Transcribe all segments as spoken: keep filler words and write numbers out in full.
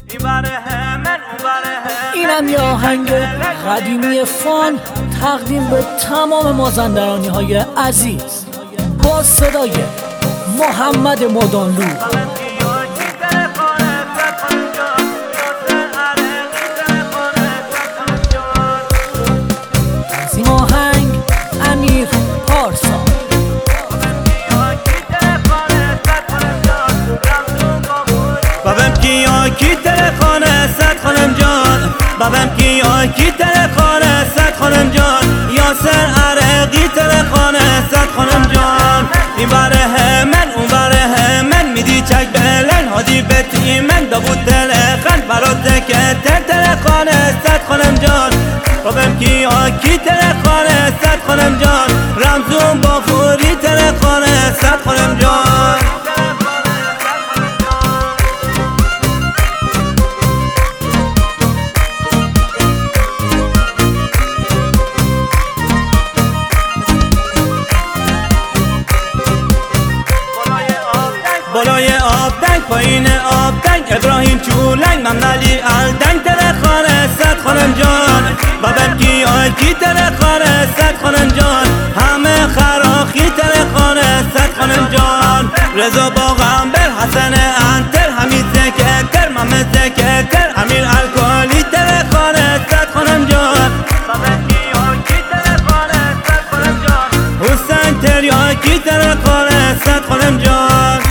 اینم یه آهنگ قدیمی فان تقدیم به تمام مازندرانی های عزیز با صدای محمد مدانلو. از این آهنگ امیر پارسا. بابم کیا کی تلخانه صد خانم جان، بابم کیا کی تلخانه صد خانم جان، یاسر عرقی تلخانه صد خانم جان. این بره من اون بره من میدی چک بلن هادی بتی من داوود تلخان برات که تلخانه صد خانم جان. بابم کیا کی تلخانه صد خانم جان، رمزون با فوری تلخانه صد خانم جان. بالای آب دنگ پایین آب دنگ ابراهیم چولنگ ممنالی الدنگ تلخانه صد خانم جان. بابم کیا کی تلخانه صد خانم جان، همه خراخی تلخانه صد خانم جان. رضا باغنبر حسن انتر حمید زکر محمد زکر امیر الکلی تلخانه صد خانم جان. بابم کیا کی تلخانه صد خانم جان، حسین تریاکی تلخانه صد خانم جان.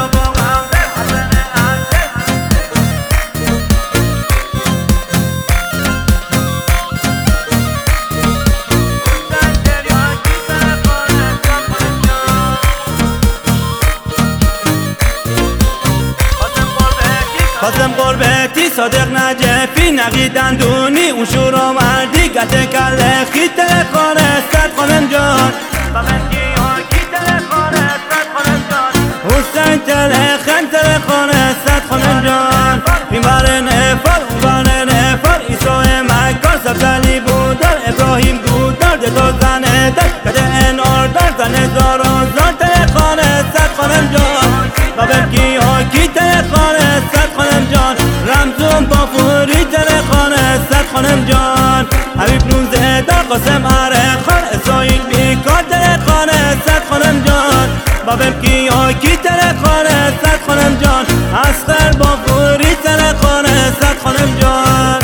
قاسم قربتی صادق نجفی نقی دندونی اون شورا مردی گته کلخی تلخانه صد خانم جان. بابم کیا کی تلخانه صد خانم جان، حسین تلخن تلخانه صد خانم جان. این بره نفر اون بره نفر ایسای مکار سبزلی بودار ابراهیم گودار دتا زنه دار کده انار دار زنه زار آزار تلخانه صد خانم جان. بابم کیا کی تلخانه صد خانم جان، رمزون با فوری تلخانه صد خانم جان. حبیب نوزه دار قاسم عرقان اسرائیل بیکار تلخانه صد خانم جان. بابم کیا کی تلخانه صد خانم جان، اسقر با فوری تلخانه صد خانم جان.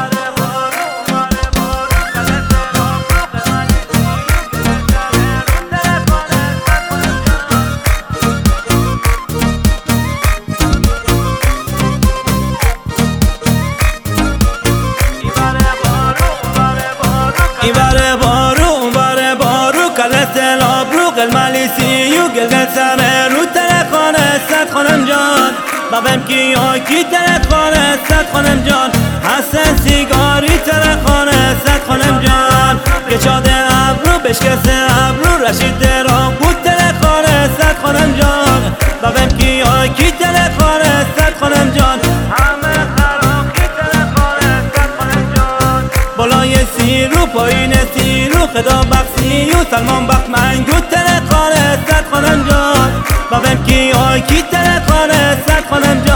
این بره بارو اون بره بارو کلت لابرو قلمالی سیو گلگل سر رو تلخانه صد خانم جان. بابم کیا کی تلخانه صد خانم جان، حسن سیگاری تلخانه صد خانم جان. کشاده ابرو بشکسته ابرو رشید درام بود تلخانه صد خانم جان. بابم کیا کی تلخانه صد خانم جان، همه خراخی تلخانه صد خانم جان. بالای سیرو پایین سیرو خدا بخشیو سلمان بخت منگو تلخانه صد خانم جان. بابم کیا کی تلخانه صد خانم جان.